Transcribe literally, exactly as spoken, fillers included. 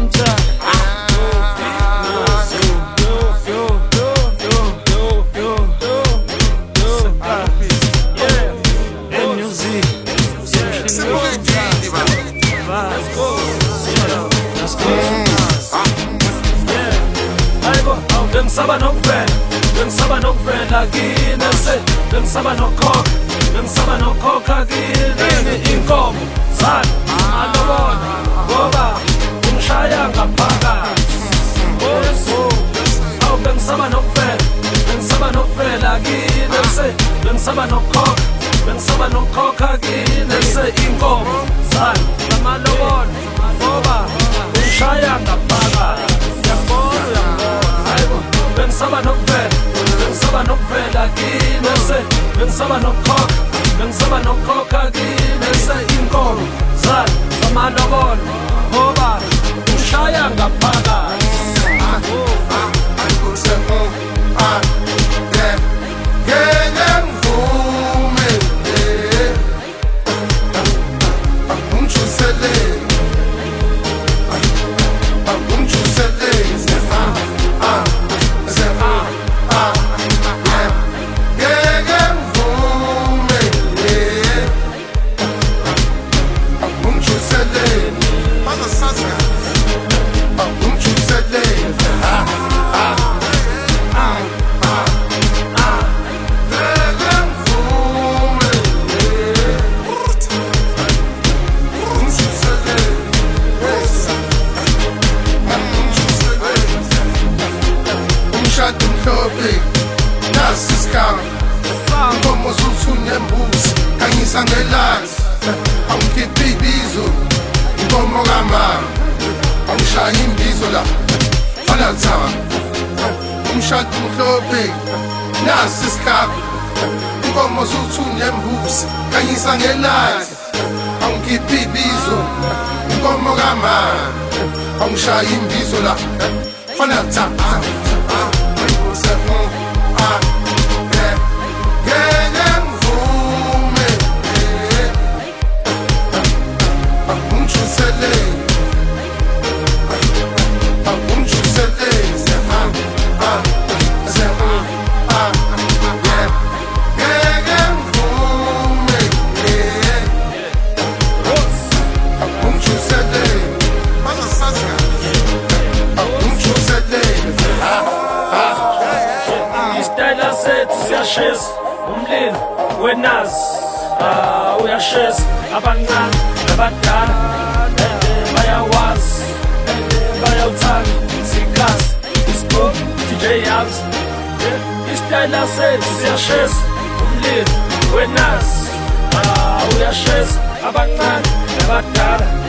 Bengisaba nokuvela, bengisaba nokuvela kini se, bengisaba nokhokha, bengisaba nokhokha kini inkomo zalo alobona ngoba ungishaya ngaphakathi. Awu bengisaba nokuvela, bengisaba nokuvela kini se, bengisaba nokhokha, bengisaba nokhokha kini se inkomo zalo amalobona ngoba ungishaya ngaphakathi. Bengisaba nokuvela, bengisaba nokuvela kini se, bengisaba nokhokha, bengisaba nokhokha kini se inkomo zalo zamalobolo ngoba ungishaya ngaphakathi. Inkomo zuthunya embuzi khanyisa ngelanga awukhipha ibizo inkomo kamama awushaya imbizo la fana thaba umshado umhlophe nasi isikhabi inkomo zuthunya embuzi khanyisa ngelanga awukhipha ibizo inkomo kamama awushaya imbizo la fana thaba. Uyashisa umlilo wenazi, ah uyashisa abancane nabadala bayawazi bayawuthanda sikhathi isibhuku D J Yams isitayela sethu siyashisa umlilo wenazi, ah uyashisa abancane nabadala